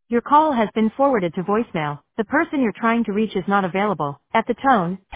Your call has been forwarded to voicemail. The person you're trying to reach is not available. At the tone,